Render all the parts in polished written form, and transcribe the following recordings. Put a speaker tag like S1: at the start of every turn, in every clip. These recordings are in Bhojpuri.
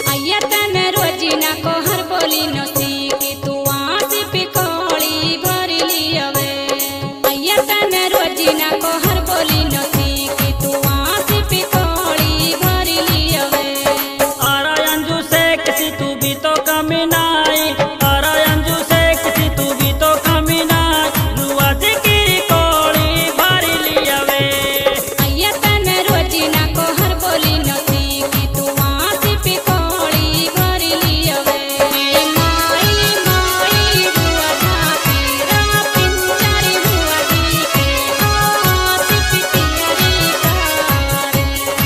S1: अय्या तन रोजी ना को हर बोली नसी की तू आसी पिकोड़ी भरी लियवे अय्या तन रोजी ना को हर बोली नसी की तू आसी पिकोड़ी भरी लियवे
S2: आरा अंजू से किसी तू भी तो कमी नाई आरा अंजू से किसी तू भी तो कमी नाई रुआ जी की कोड़ी भरी लियवे
S1: अय्या तन रोजी ना को हर बोली नसी की तू आसी पिकोड़ी भरी लियवे माई माई बुआ झापी रा पिंचारी बुआ जी के आसी पितियरी कार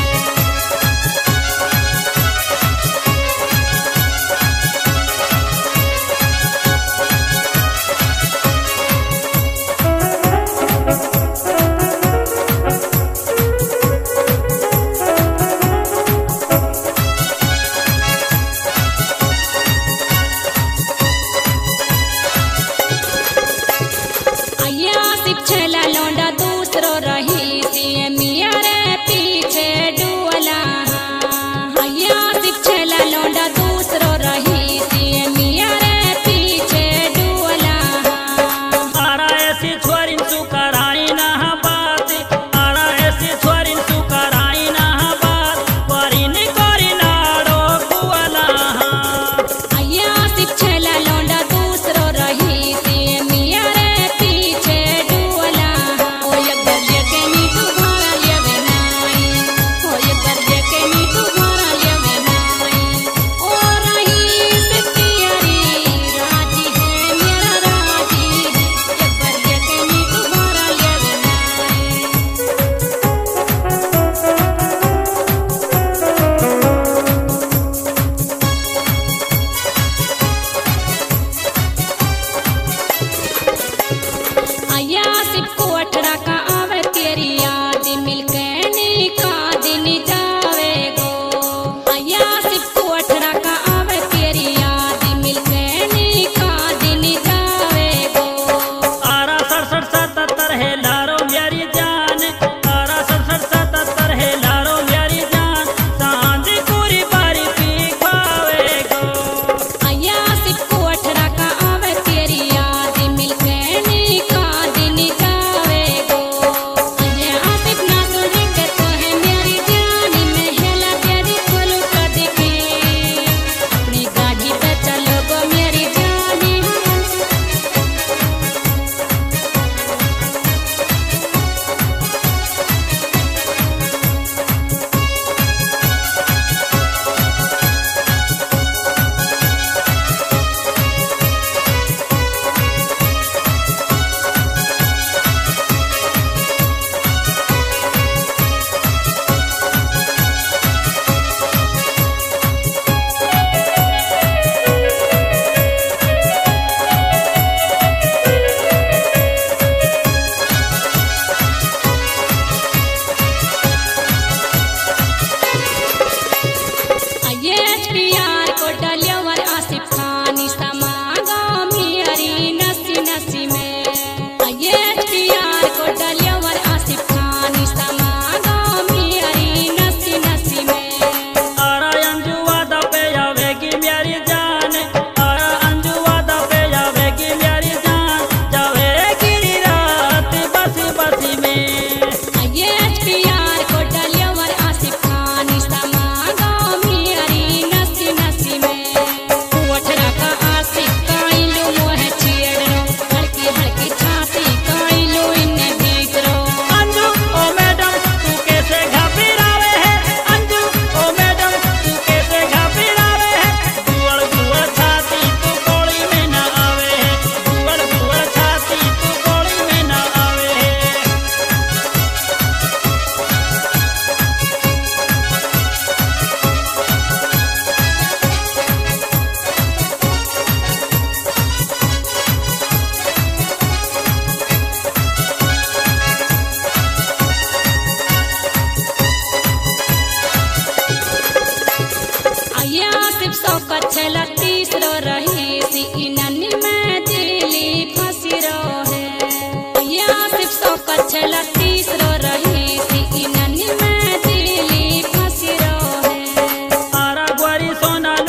S1: अय्या शिक्षला लौंडा दूसरो रही सी मिया रे पीछे डुअला अय्या शिक्षला लौंडा दूसरो रही सी मिया रे पीछे डुअला
S2: आरा ऐसी छोरी तू कराई ना बात आरा ऐसी छोरी तू कराई ना बात परी नी करी नाड़ो बुआला
S1: अय्या शिक्षला लौंडा दूसरो रही सी मिया रे पीछे डुअला ओ यगर लेके नी तू घरा लेवे नाई ओ यगर लेके नी तू घरा लेवे नाई ओ रही पितियरी राजी है मेरा राजी है यगर लेके नी तू घरा लेवे नाई अय्या सिप को अठरा का आवे तेरी याद मिलके नी का दिन जावे गो अय्या सिप को अठरा का आवे तेरी याद मिलके नी का दिन जावे गो
S2: आरा 67 है लारो मेरी जान आरा 67 है लारो मेरी जान सांझ पूरी बारी पी खावे गो
S1: अय्या सिप को अठरा का आवे तेरी याद मिलके नी का दिन जावे गो अय्या आसिफ ना सुने के तो है मेरी जानी में हेला तेरी खोलू कद के अपनी गाड़ी पे चलो गो मेरी जानी अय्या एचपीआर को डलियवर आसिफ खानी समागामी हरी नसी नसी में अय्या एचपीआर को डलियवर आसिफ खानी समागामी हरी नसी नसी में
S2: आरा अंजू वादा पे आवेगी मेरी जान आरा अंजू वादा पे आवेगी मेरी जान जावेगी रात बसी बसी में
S1: अय्या एचपीआर को डलियवर आसिफ खानी समागामी हरी नसी नसी में उठरा का आसिफ काइलो मोह छेड़रो हड़की हड़की छाती काइलो इन्ने भीतरो
S2: अंजू ओ मैडम तू कैसे घबरावे है अंजू ओ मैडम तू कैसे घबरावे है गुड़ गुड़ छाती तू कोड़ी में ना आवे है गुड़ गुड़ छाती तू कोड़ी में ना आवे है
S1: अय्या आसिफ सौ कछला तीसरो रही सी इननी में दिली फंसी रो है अय्या आसिफ सौ कछला तीसरो रही सी इननी में दिली फंसी रो है
S2: आरा ग्वारी सोना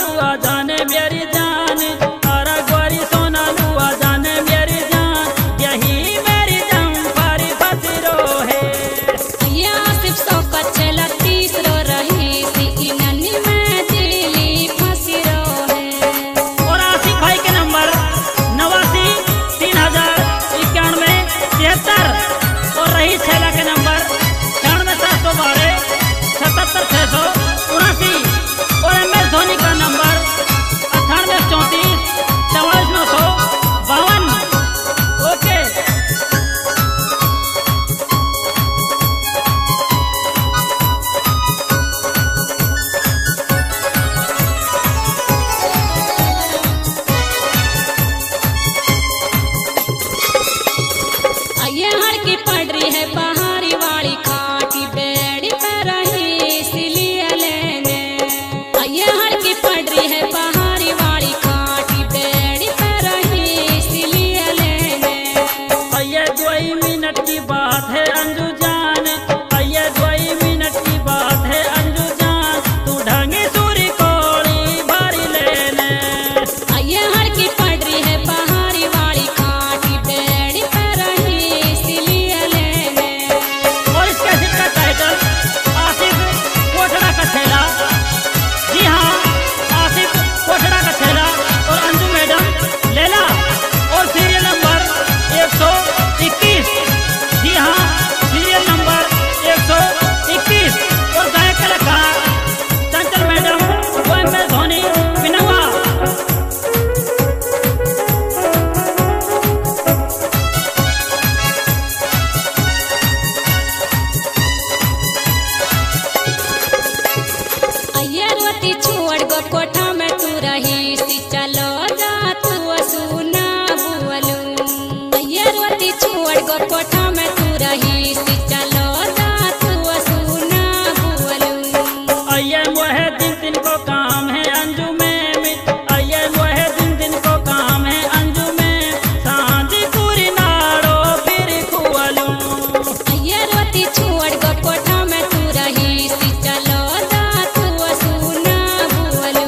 S1: कोठा में तू रही सी चलो जा तू सुना बुअलू ये रोती छोड़ गो कोठा में तू रही सी चलो जा तू सुना बुअलू
S2: आइए वह दिन को काम है अंजू में मित आइए वह दिन को काम है अंजू में सांझी पूरी नाड़ो फिर खुअलू
S1: ये रोती छोड़ गो कोठा में तू रही सी चलो जा तू सुना बुअलू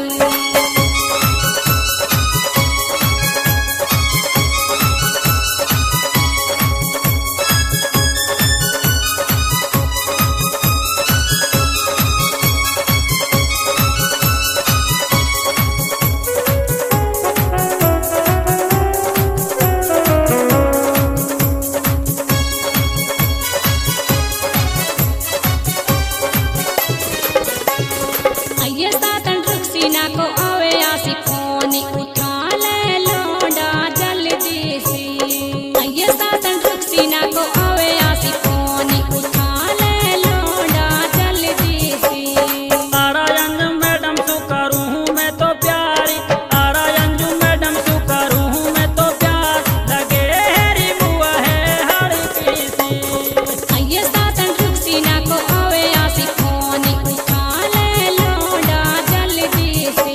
S1: आइए सातन रुकसीना को आवे आसी फोन उठा ले लौंडा जल्दी से आइए सातन रुकसीना को आवे आसी फोन उठा ले लौंडा जल्दी से
S2: आरा अंजू मैडम तू करूँ हूँ मैं तो प्यारी आरा अंजू मैडम तू करूँ हूँ मैं तो प्यार लगे हेरी बुआ है हर किसी
S1: आइए सातन रुकसीना को आवे आसी फोन उठा ले लौंडा जल्दी से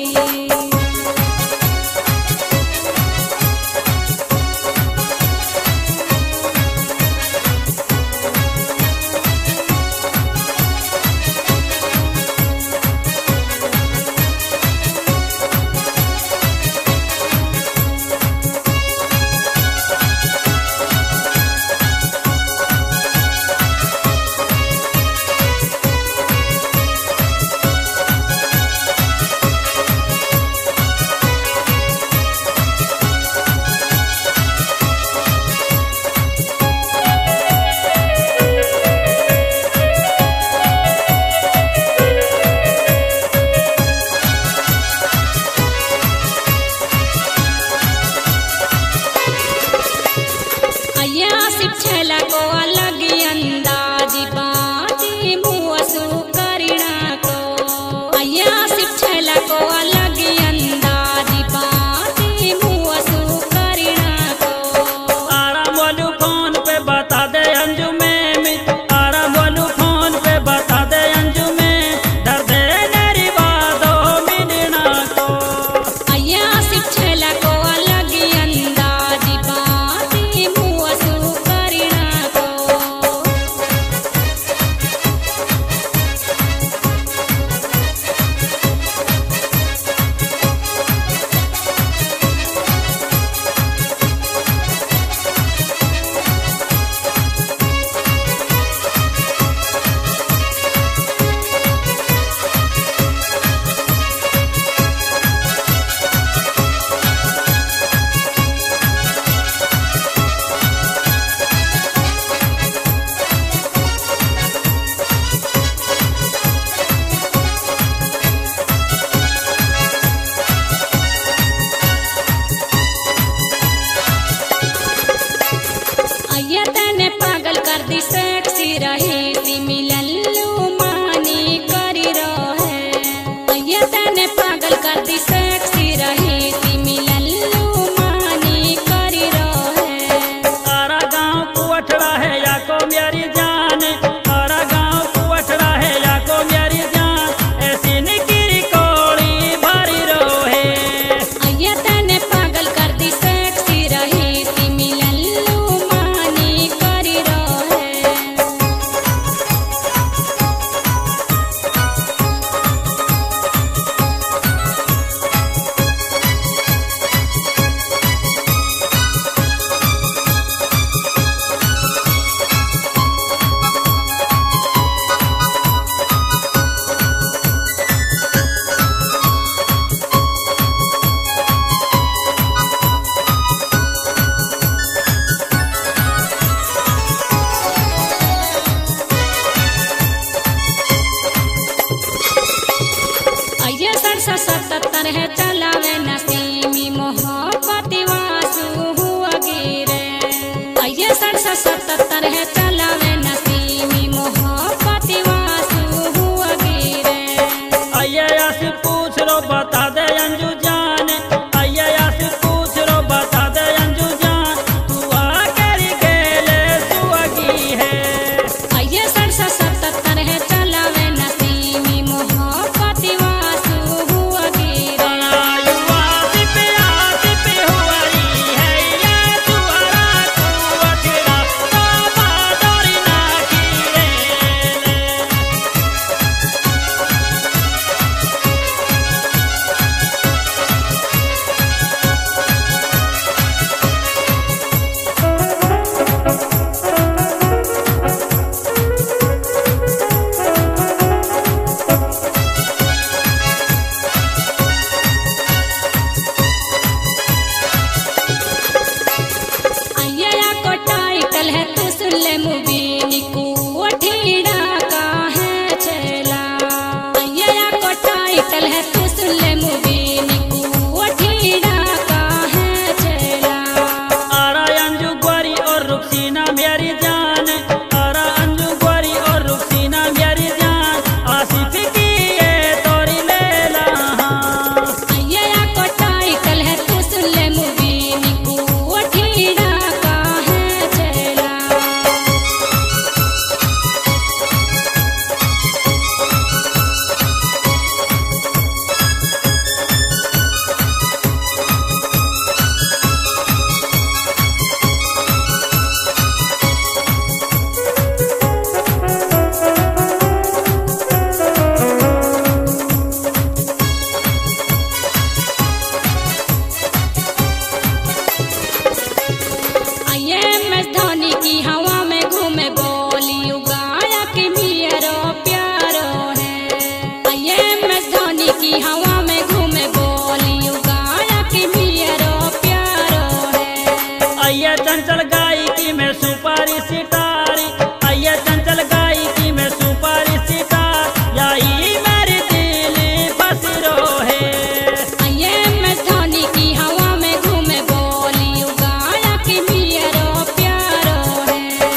S1: आइए आसिफ छेला को अलग अंदाजी बाती मुआसू करीना को आइए आसिफ छेला को अलग अंदाजी बाती मुआसू करीना को
S2: आरा बोलू फोन पे बता दे अंजू में मित आरा बोलू फोन पे बता दे अंजू में दर्द मेरी बातों मिलना को
S1: आइए आसिफ छेला को अलग अंदाजी बाती मुआसू करीना को आइए तने पागल कर दी सेक्सी रही सी मिलल्लू मानी करी रहे आइए तने पागल कर दी सेक्सी रही सी मिलल्लू मानी करी रहे
S2: आरा गाँव कुअठड़ा है या को मेरी जान आरा गाँव कुअठड़ा है या को मेरी जान ऐसी निकिरी कोड़ी भरी रोहे
S1: आइए तने पागल कर दी सेक्सी रही सी मिलल्लू मानी करी रहे आइए 77 है चलावे नसीमी मोहब्बत वासु हुआ गिरे आइए 77 है चलावे नसीमी मोहब्बत वासु हुआ गिरे
S2: आइए पूछ लो बता बता दे अंजू जान, आइए आशिक पूछ रो बता दे अंजू जान, तू आकर गेले सुअगी है।
S1: आइए 77 है चलावे नसीमी मोहब्बत वासु हुआ गिरे।
S2: युवा दिपे आदिपे हुआरी है ये तुअरा कुअठड़ा बाबा दौरी ना गिरे।
S1: आइए को टाइटल है तू सुन ले मुबीनी कुअठीड़ा का है चला। आइए को टाइटल है तू सुन ले मुबीनी कुअठीड़ा का है चला।
S2: आरा अंजू ग्वारी और रुखसीना मेरी जान, आरा अंजू ग्वारी और रुखसीना मेरी जान, आसिफ की ये तोरी लैला।
S1: आइए को टाइटल है तू सुन ले मुबीनी कुअठीड़ा का है चला। आइए एमएस धोनी की हवा में घूमे बोली उगाया कि मेरा प्यारो है। आइए एमएस धोनी की हवा में घूमे बोली उगाया कि मेरा प्यारो है।
S2: आइए चंचल गाई की मैं सुपारी सितारी, आइए चंचल गाई की मैं सुपारी सितार, यही मेरी दिल बसरो है।
S1: आइए एमएस धोनी की हवा में घूमे बोली उगाया कि मेरा प्यारो है।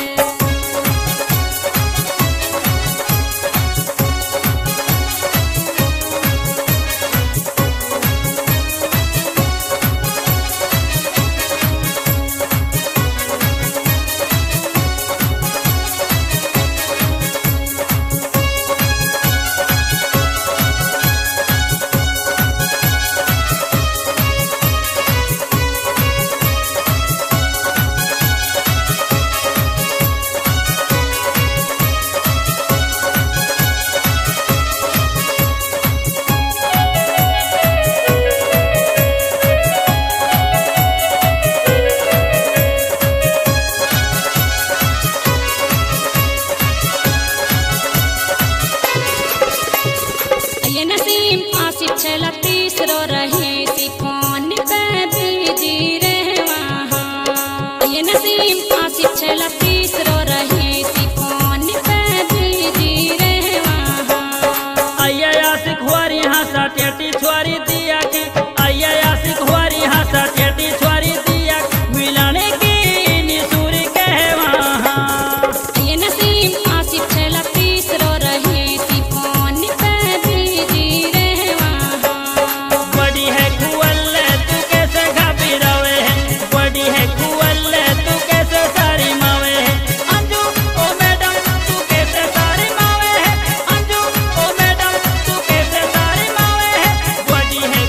S1: ये नसीम आसिफ छला तीसरो रही सी फोन पे बिजी रहे वहाँ। ये नसीम आसिफ छला तीसरो रही सी फोन पे बिजी रहे वहाँ।
S2: आइए आशिक हुआरी हंसा टेटी छुआरी दिया की, आइए आशिक हुआरी हंसा टेटी छुआरी दिया, मिलाने की निसूरी कहे वहाँ।
S1: ये नसीम आसिफ छला तीसरो रही सी फोन पे बिजी रहे वहाँ।
S2: बड़ी है कुअल तू कैसे घबरावे है, बड़ी है कुअल तू कैसे सारी मावे है, अंजू ओ मैडम तू कैसे सारी मावे है, अंजू ओ मैडम तू कैसे सारी मावे है, बड़ी है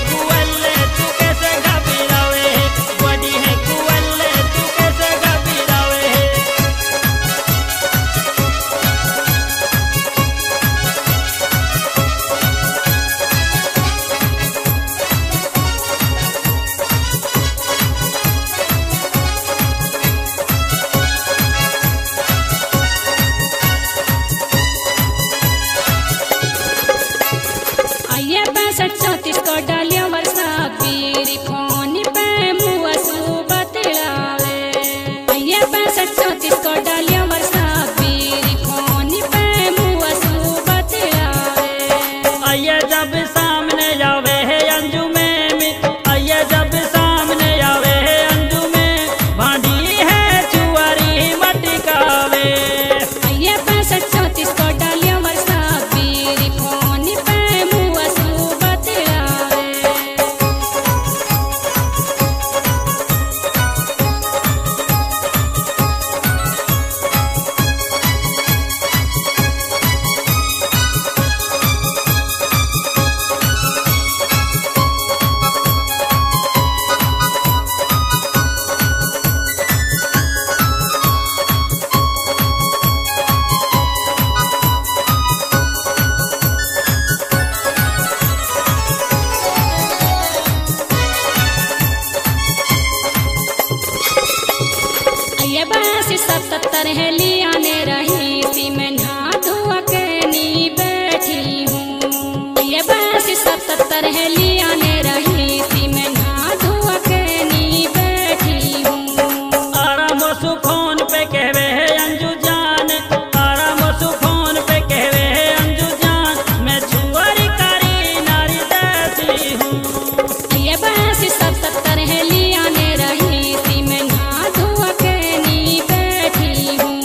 S1: तरहली आने रही सी मैं नहा धोआ के नी बैठी हूँ। ये बस सब तरहली आने रही सी मैं नहा धोआ के नी बैठी हूँ।
S2: आराम सु फोन पे कहवे है अंजू जान, आराम सु फोन पे कहवे है अंजू जान, मैं छुआरी कारी नारी देसी हूँ।
S1: ये बस सब तरहली आने रही सी मैं नहा धोआ के नी बैठी हूँ।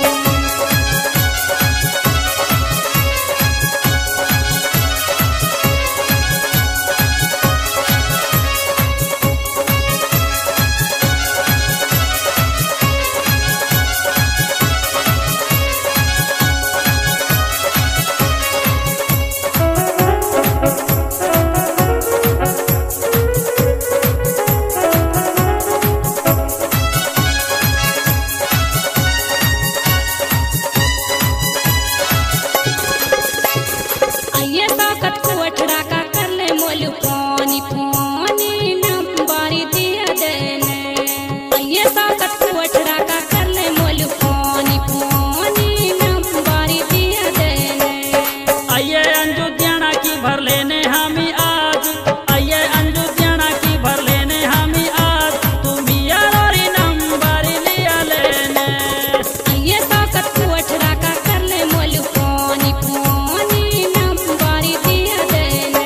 S1: आइए ताकत को अठड़ा का कर ले मोलू पानी पानी नंबर दिया देने। आइए ताकत को अठड़ा का कर ले मोलू पानी पानी नंबर दिया देने।
S2: आइए अंजू जाना की भर लेने हमी आज, आइए अंजू जाना की भर लेने हमी आज, तुम भी यारोरी नंबर लिया लेने।
S1: आइए ताकत को अठड़ा का कर ले मोलू पानी पानी नंबर दिया देने।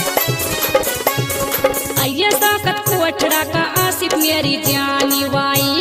S1: आइए ताकत को अठड़ा का आसिफ मेरी जानी वाई